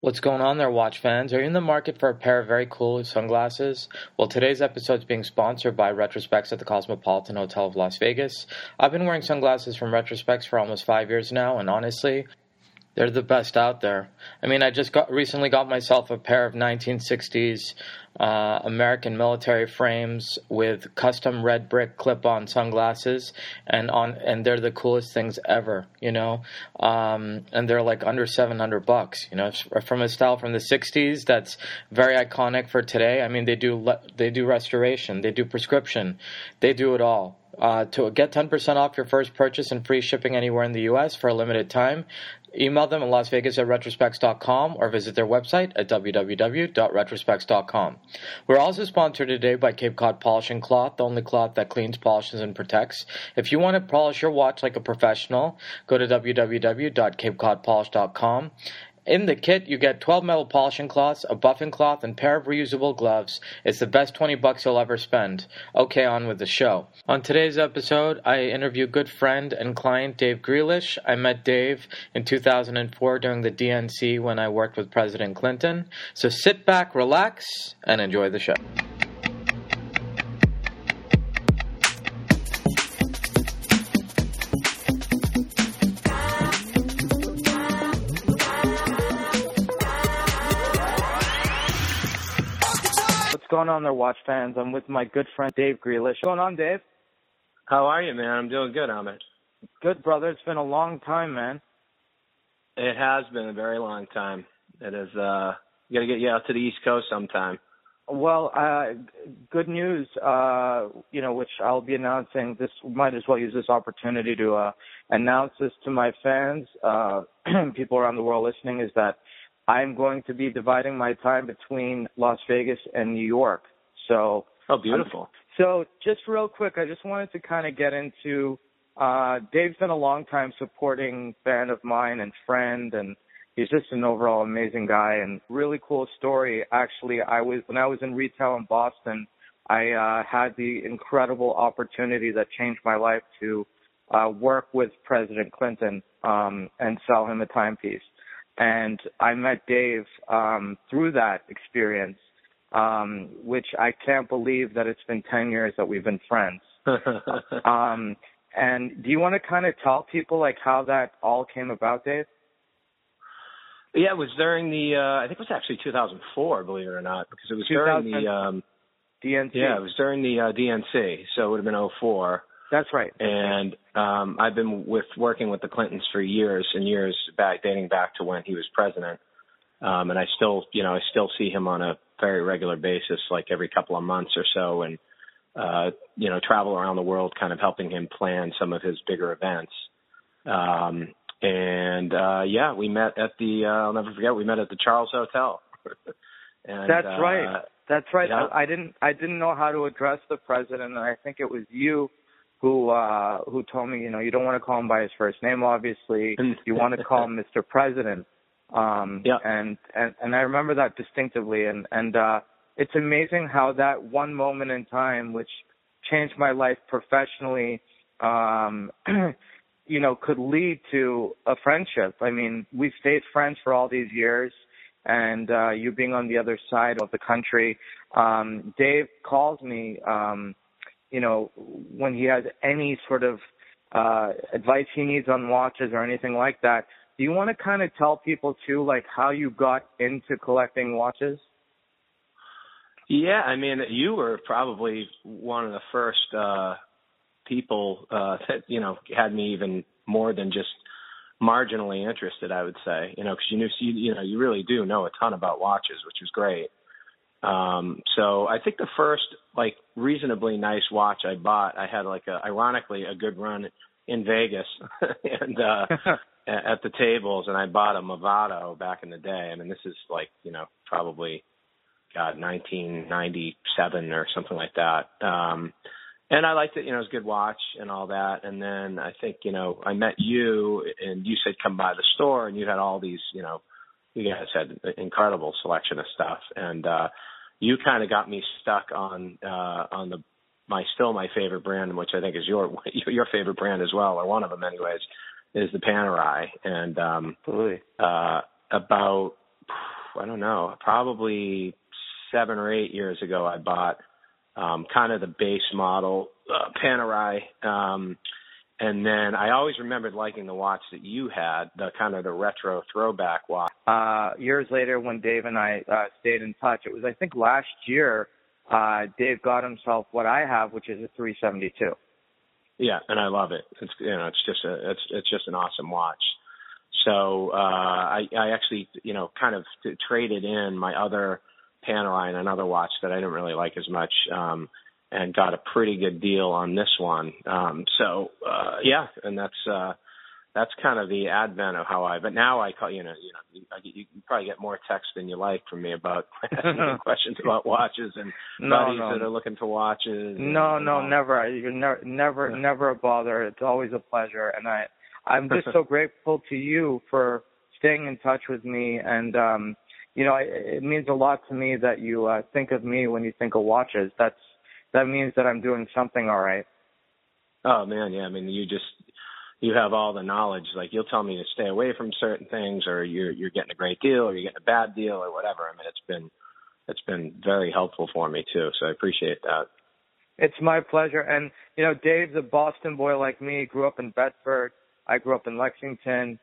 What's going on there, watch fans? Are you in the market for a pair of very cool sunglasses? Well, today's episode is being sponsored by Retrospects at the Cosmopolitan Hotel of Las Vegas. I've been wearing sunglasses from Retrospects for almost 5 years now, and honestly, they're the best out there. I mean, I just recently got myself a pair of 1960s American military frames with custom red brick clip-on sunglasses, and they're the coolest things ever, you know. And they're like under $700, you know, from a style from the 60s that's very iconic for today. I mean, they do restoration, they do prescription, they do it all. To get 10% off your first purchase and free shipping anywhere in the U.S. for a limited time, email them at lasvegas@retrospects.com or visit their website at www.retrospects.com. We're also sponsored today by Cape Cod Polishing Cloth, the only cloth that cleans, polishes, and protects. If you want to polish your watch like a professional, go to www.capecodpolish.com. In the kit, you get 12 metal polishing cloths, a buffing cloth, and a pair of reusable gloves. It's the best $20 you'll ever spend. Okay, on with the show. On today's episode, I interview good friend and client Dave Grealish. I met Dave in 2004 during the DNC when I worked with President Clinton. So sit back, relax, and enjoy the show. What's going on there, watch fans? I'm with my good friend Dave Grealish. What's going on, Dave? How are you, man? I'm doing good, Amit. Good, brother. It's been a long time, man. It has been a very long time. It is. Got to get you out to the East Coast sometime. Well, good news. Which I'll be announcing. This might as well use this opportunity to announce this to my fans, people around the world listening. Is that I'm going to be dividing my time between Las Vegas and New York. So, oh, beautiful. So just real quick, I just wanted to kind of get into, Dave's been a long-time supporting fan of mine and friend, and he's just an overall amazing guy and really cool story. Actually, when I was in retail in Boston, I had the incredible opportunity that changed my life to work with President Clinton and sell him a timepiece. And I met Dave through that experience, which I can't believe that it's been 10 years that we've been friends. And do you want to kind of tell people like how that all came about, Dave? Yeah, it was during the, I think it was actually 2004, believe it or not, because it was during the DNC. Yeah, it was during the DNC, so it would have been 04. That's right. And I've been working with the Clintons for years and years back, dating back to when he was president. And I still see him on a very regular basis, like every couple of months or so, and travel around the world, kind of helping him plan some of his bigger events. We met at the I'll never forget. We met at the Charles Hotel. And, That's right. That's right. Yeah. I didn't know how to address the president, and I think it was you who told me, you don't want to call him by his first name, obviously. You want to call him Mr. President. Yeah. And I remember that distinctively, and it's amazing how that one moment in time, which changed my life professionally, could lead to a friendship. I mean, we've stayed friends for all these years, and you being on the other side of the country, Dave calls me, when he has any sort of advice he needs on watches or anything like that. Do you want to kind of tell people, too, like how you got into collecting watches? Yeah, I mean, you were probably one of the first people that, had me even more than just marginally interested, I would say, because you really do know a ton about watches, which is great. So I think the first, reasonably nice watch I bought, I had ironically a good run in Vegas and at the tables, and I bought a Movado back in the day. I mean, this is probably 1997 or something like that. And I liked it, it was a good watch and all that. And then I think, I met you and you said come by the store, and you had all these, you guys had an incredible selection of stuff. And you kind of got me stuck on my favorite brand, which I think is your favorite brand as well, or one of them anyways, is the Panerai. And about I don't know, probably 7 or 8 years ago, I bought kind of the base model Panerai. And then I always remembered liking the watch that you had, the kind of the retro throwback watch. Years later, when Dave and I stayed in touch, it was, I think, last year, Dave got himself what I have, which is a 372. Yeah, and I love it. It's it's just an awesome watch. So I actually kind of traded in my other Panerai and another watch that I didn't really like as much, and got a pretty good deal on this one. Yeah, and that's kind of the advent of how but now I call you probably get more text than you like from me about asking questions about watches and buddies that are looking for watches. Never. You're never a bother. It's always a pleasure, and I'm just so grateful to you for staying in touch with me, and it means a lot to me that you think of me when you think of watches. That means that I'm doing something all right. Oh man, yeah. I mean, you have all the knowledge. Like, you'll tell me to stay away from certain things, or you're getting a great deal, or you're getting a bad deal, or whatever. I mean, it's been very helpful for me too. So I appreciate that. It's my pleasure. And Dave's a Boston boy like me. Grew up in Bedford. I grew up in Lexington.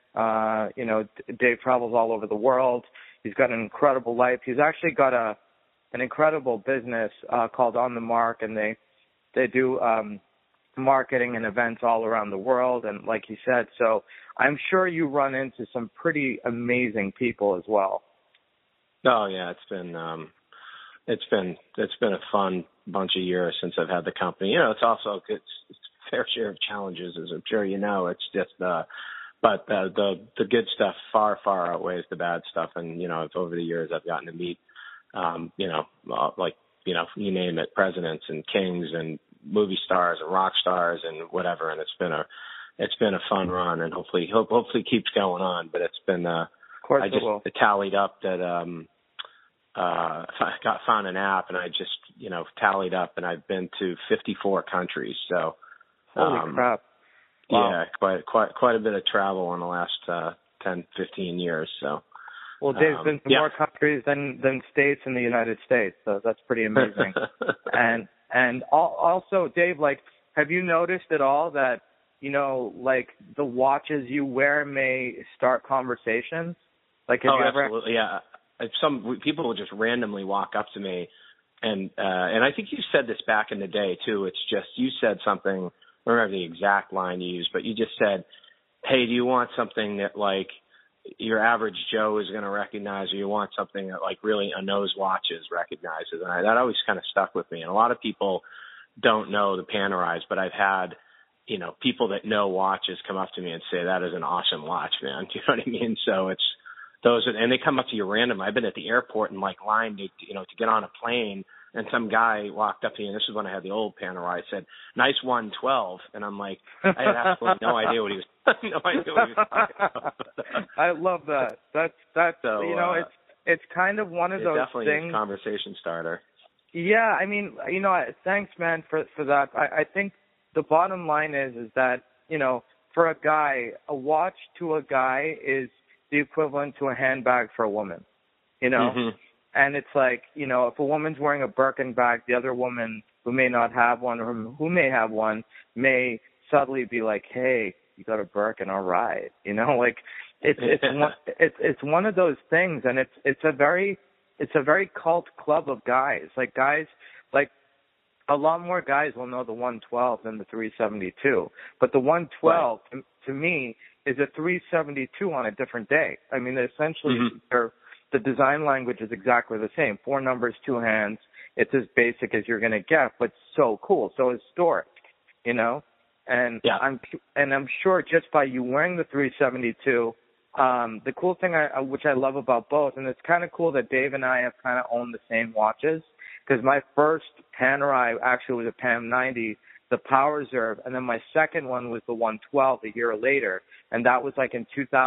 Dave travels all over the world. He's got an incredible life. He's actually got an incredible business called On the Mark, and they do marketing and events all around the world, and like you said, so I'm sure you run into some pretty amazing people as well. Oh yeah, it's been a fun bunch of years since I've had the company. It's also it's a fair share of challenges, as I'm sure you know. It's just but the good stuff far outweighs the bad stuff, and over the years I've gotten to meet you name it, presidents and kings and movie stars and rock stars and whatever, and it's been a fun run, and hopefully keeps going on. But it's been of course I just tallied up that I found an app, and I just tallied up, and I've been to 54 countries. So holy crap! Wow. Yeah, quite a bit of travel in the last 10, 15 years. So. Well, Dave's been to more countries than states in the United States, so that's pretty amazing. and also, Dave, like, have you noticed at all that, like, the watches you wear may start conversations? Like, have you ever? Absolutely, yeah. Some people will just randomly walk up to me, and I think you said this back in the day too. It's just, you said something, I don't remember the exact line you used, but you just said, "Hey, do you want something that, like, your average Joe is going to recognize, or you want something that, like, really a nose watches recognizes?" And that always kind of stuck with me. And a lot of people don't know the Panerais, but I've had, people that know watches come up to me and say, "That is an awesome watch, man." Do you know what I mean? So it's and they come up to you random. I've been at the airport and, like, line to get on a plane, and some guy walked up to me, and this is when I had the old Panerai, said, "Nice 112." And I'm like, I had absolutely no idea what he was talking about. I love that. That's so, it's kind of one of those definitely things. Definitely a conversation starter. Yeah, I mean, thanks, man, for that. I think the bottom line is that, for a guy, a watch to a guy is the equivalent to a handbag for a woman, Mm-hmm. And it's like, if a woman's wearing a Birkin bag, the other woman who may not have one, or who may have one, may subtly be like, "Hey, you got a Birkin, all right." Like, it's one of those things, and it's a very cult club of guys. Like, a lot more guys will know the 112 than the 372. But the 112 to me is a 372 on a different day. I mean, essentially, the design language is exactly the same. 4 numbers, 2 hands. It's as basic as you're going to get, but so cool, so historic, And I'm sure just by you wearing the 372, the cool thing which I love about both, and it's kind of cool that Dave and I have kind of owned the same watches, because my first Panerai actually was a PAM 90, the Power Reserve, and then my second one was the 112 a year later, and that was like in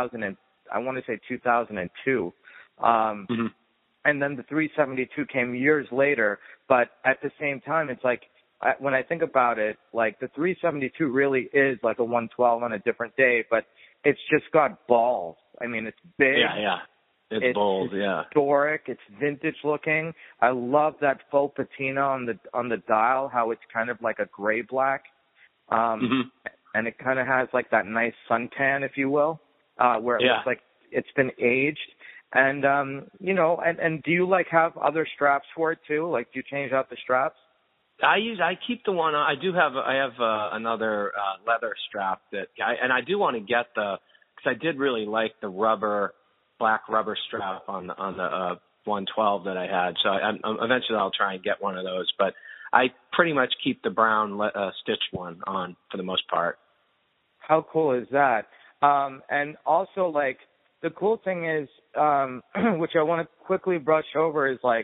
2002. And then the 372 came years later, but at the same time, it's like, when I think about it, like, the 372 really is like a 112 on a different day, but it's just got balls. I mean, it's big. Yeah. It's bold, yeah. Historic. It's vintage looking. I love that faux patina on the dial. How it's kind of like a gray black, and it kind of has like that nice suntan, if you will, where it looks like it's been aged. And and do you like have other straps for it too? Like, do you change out the straps? I keep the one. I have another leather strap and I do want to get because I did really like the black rubber strap on the 112 that I had. So eventually I'll try and get one of those. But I pretty much keep the brown stitched one on for the most part. How cool is that? And also, like, the cool thing is, which I want to quickly brush over, is like,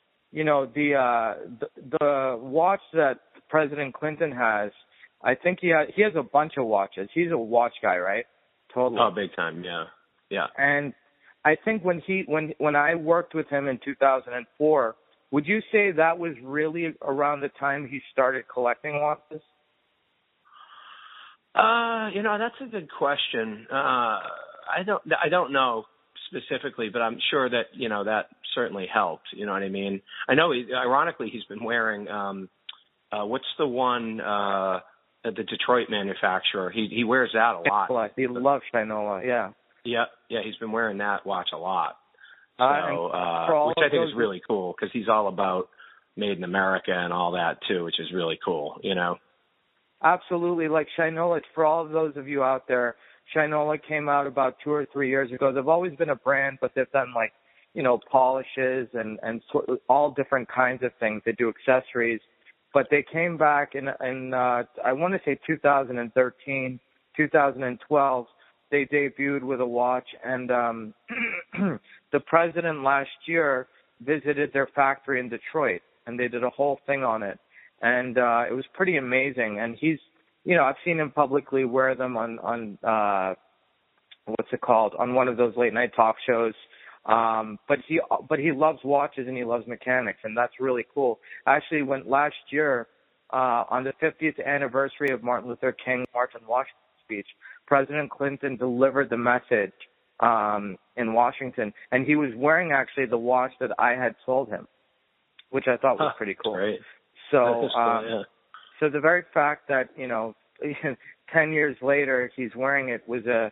the watch that President Clinton has. I think he has a bunch of watches. He's a watch guy, right? Totally. Oh, big time, yeah. And I think when I worked with him in 2004, would you say that was really around the time he started collecting watches? That's a good question. I don't know specifically, but I'm sure that, that certainly helped. You know what I mean? I know ironically he's been wearing, what's the one, at the Detroit manufacturer? He wears that a lot. He loves Shinola, yeah. Yeah, he's been wearing that watch a lot. So, which I think is really cool because he's all about made in America and all that too, which is really cool, Absolutely. Like Shinola, for all of those of you out there, Shinola came out about 2 or 3 years ago. They've always been a brand, but they've done like, polishes and all different kinds of things. They do accessories, but they came back in I want to say 2013, 2012. They debuted with a watch, and the president last year visited their factory in Detroit, and they did a whole thing on it, and it was pretty amazing. And he's, I've seen him publicly wear them on what's it called, on one of those late night talk shows. But he loves watches and he loves mechanics, and that's really cool. Actually, went last year on the 50th anniversary of Martin Luther King March on Washington speech. President Clinton delivered the message in Washington, and he was wearing actually the watch that I had sold him, which I thought was pretty cool. Great. So, so the very fact that 10 years later he's wearing it was a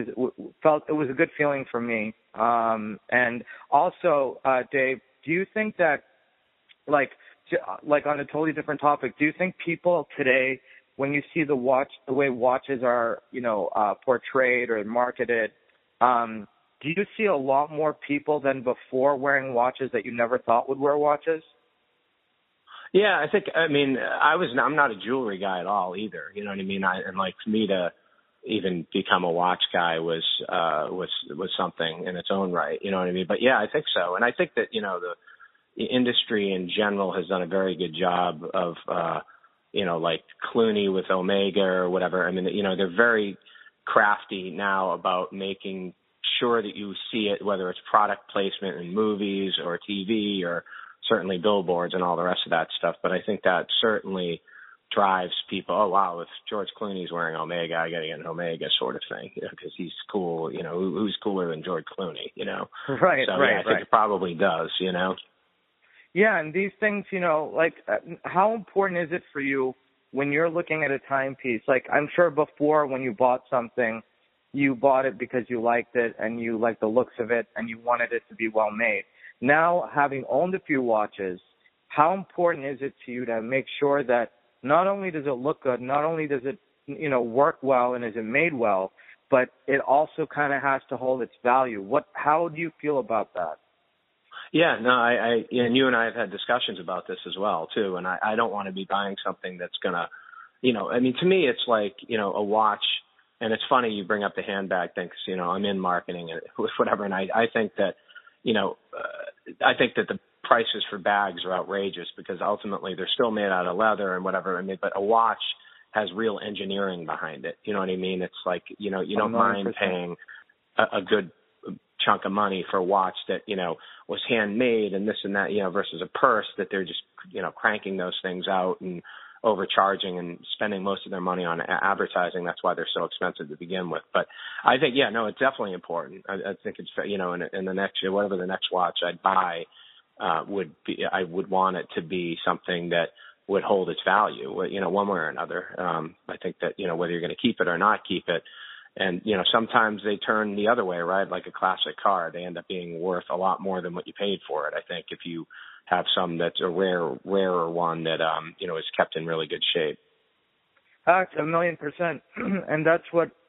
good feeling for me. And also, Dave, do you think that, like on a totally different topic, do you think people today, when you see the way watches are, portrayed or marketed, do you see a lot more people than before wearing watches that you never thought would wear watches? Yeah, I'm not a jewelry guy at all either. You know what I mean? And for me to even become a watch guy was something in its own right. You know what I mean? But yeah, I think so. And I think that, the industry in general has done a very good job of, like Clooney with Omega or whatever. I mean, they're very crafty now about making sure that you see it, whether it's product placement in movies or TV or certainly billboards and all the rest of that stuff. But I think that certainly drives people, oh, wow, if George Clooney's wearing Omega, I got to get an Omega sort of thing, because he's cool. Who's cooler than George Clooney, Right, so, right, I think it probably does, Yeah, and these things, how important is it for you when you're looking at a timepiece? Like, I'm sure before when you bought something, you bought it because you liked it and you liked the looks of it and you wanted it to be well made. Now, having owned a few watches, how important is it to you to make sure that not only does it look good, not only does it, work well and is it made well, but it also kind of has to hold its value? How do you feel about that? Yeah, no, and you and I have had discussions about this as well too. And I don't want to be buying something that's gonna, to me, it's like, a watch. And it's funny you bring up the handbag thing, because, I'm in marketing and whatever. And I think that, I think that the prices for bags are outrageous because ultimately they're still made out of leather and whatever. But a watch has real engineering behind it. You know what I mean? It's like, you don't 100%. Mind paying a good chunk of money for a watch that, was handmade and this and that, versus a purse that they're just, cranking those things out and overcharging and spending most of their money on advertising. That's why they're so expensive to begin with. But I think, yeah, no, it's definitely important. I think it's, you know, in the next year, whatever the next watch I'd buy would be, I would want it to be something that would hold its value, you know, one way or another. I think that, you know, whether you're going to keep it or not keep it. And, you know, sometimes they turn the other way, right? Like a classic car, they end up being worth a lot more than what you paid for it. I think if you have some that's a rarer one that, you know, is kept in really good shape. That's 1,000,000%. And that's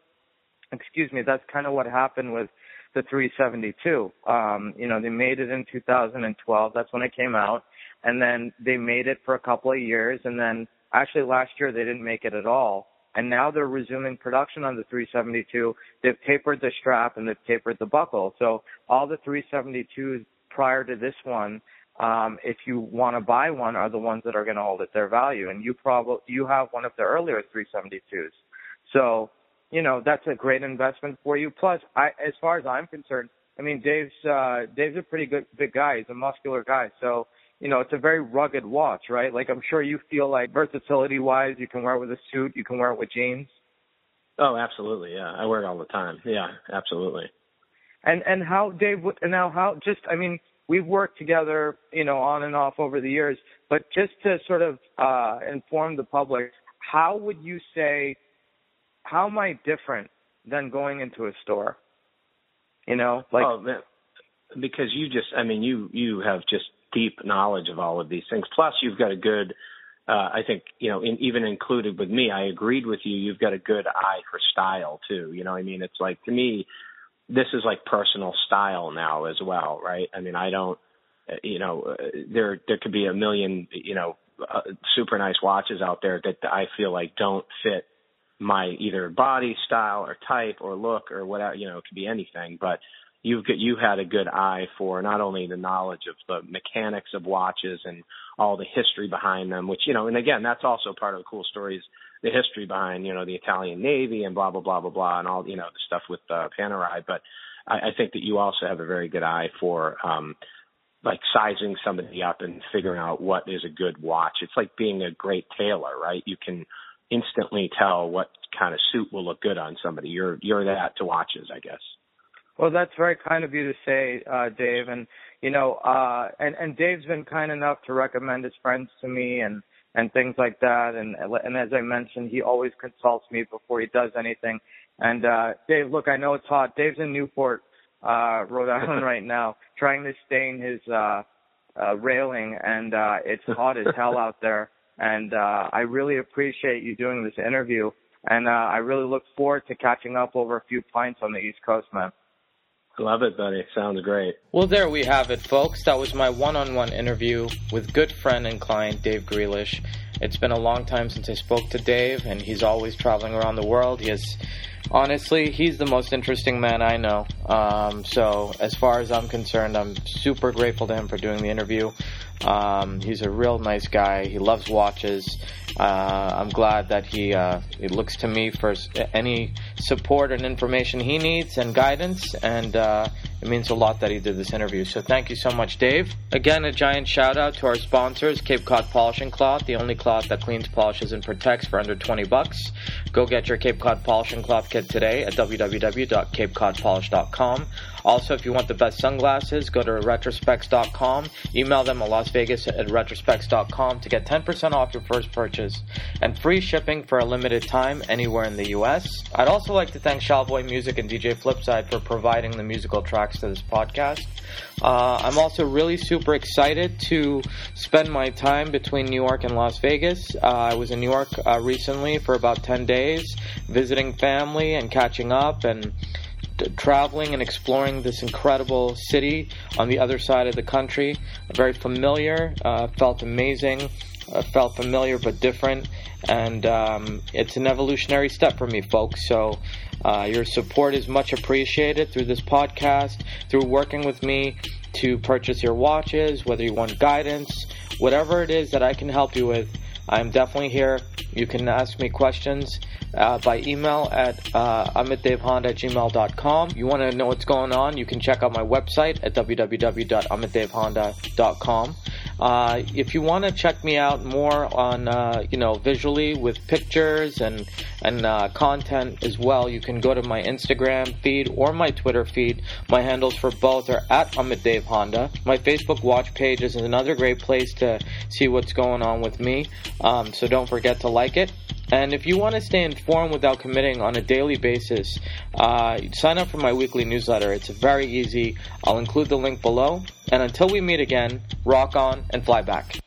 that's kind of what happened with the 372. You know, they made it in 2012. That's when it came out. And then they made it for a couple of years. And then actually last year they didn't make it at all. And now they're resuming production on the 372. They've tapered the strap and they've tapered the buckle. So all the 372s prior to this one, if you want to buy one, are the ones that are going to hold at their value. And you have one of the earlier 372s. So, you know, that's a great investment for you. Plus, as far as I'm concerned, I mean, Dave's a pretty good big guy. He's a muscular guy. So, you know, it's a very rugged watch, right? Like, I'm sure you feel like versatility-wise, you can wear it with a suit, you can wear it with jeans. Oh, absolutely, yeah. I wear it all the time. Yeah, absolutely. And how, Dave, I mean, we've worked together, you know, on and off over the years, but just to sort of inform the public, how would you say, how am I different than going into a store? You know, like. Oh, man. Because you have just deep knowledge of all of these things. Plus, you've got a good, I think, you know, even included with me, I agreed with you. You've got a good eye for style too. You know what I mean? It's like, to me, this is like personal style now as well, right? I mean, I don't, you know, there could be a million, you know, super nice watches out there that I feel like don't fit my either body style or type or look or whatever, you know, it could be anything, but you had a good eye for not only the knowledge of the mechanics of watches and all the history behind them, which, you know, and again, that's also part of the cool stories, the history behind, you know, the Italian Navy and blah, blah, blah, blah, blah, and all, you know, the stuff with Panerai. But I think that you also have a very good eye for, like sizing somebody up and figuring out what is a good watch. It's like being a great tailor, right? You can instantly tell what kind of suit will look good on somebody. You're that to watches, I guess. Well, that's very kind of you to say, Dave. And, you know, and Dave's been kind enough to recommend his friends to me and things like that. And as I mentioned, he always consults me before he does anything. And, Dave, look, I know it's hot. Dave's in Newport, Rhode Island right now, trying to stain his, railing. And, it's hot as hell out there. And, I really appreciate you doing this interview. And, I really look forward to catching up over a few pints on the East Coast, man. Love it, buddy. Sounds great. Well, there we have it, folks. That was my one-on-one interview with good friend and client Dave Grealish. It's been a long time since I spoke to Dave, and he's always traveling around the world. Honestly, he's the most interesting man I know. So as far as I'm concerned, I'm super grateful to him for doing the interview. He's a real nice guy. He loves watches. I'm glad that he looks to me for any support and information he needs and guidance, and it means a lot that he did this interview. So thank you so much, Dave. Again, a giant shout out to our sponsors, Cape Cod Polishing Cloth, the only cloth that cleans, polishes, and protects for under $20. Go get your Cape Cod Polishing Cloth kit today at www.capecodpolish.com. Also, if you want the best sunglasses, go to retrospecs.com. Email them at lasvegas@retrospecs.com to get 10% off your first purchase and free shipping for a limited time anywhere in the U.S. I'd also like to thank Shalvoy Music and DJ Flipside for providing the musical tracks to this podcast. I'm also really super excited to spend my time between New York and Las Vegas. I was in New York recently for about 10 days, visiting family and catching up and traveling and exploring this incredible city on the other side of the country. Very familiar, felt amazing, felt familiar but different, and it's an evolutionary step for me, folks. So your support is much appreciated through this podcast, through working with me to purchase your watches, whether you want guidance, whatever it is that I can help you with. I'm definitely here. You can ask me questions by email at amitdevehonda@gmail.com. You want to know what's going on, you can check out my website at www.amitdevehonda.com. If you want to check me out more on, visually with pictures and content as well, you can go to my Instagram feed or my Twitter feed. My handles for both are at AmitDaveHonda. My Facebook watch page is another great place to see what's going on with me, so don't forget to like it. And if you want to stay informed without committing on a daily basis, sign up for my weekly newsletter. It's very easy. I'll include the link below. And until we meet again, rock on and fly back.